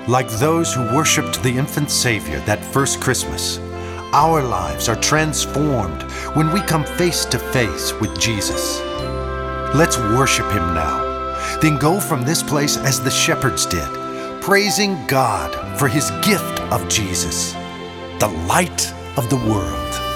Like those who worshiped the infant Savior that first Christmas, our lives are transformed when we come face to face with Jesus. Let's worship Him now, then go from this place as the shepherds did, praising God for His gift of Jesus, the light of the world.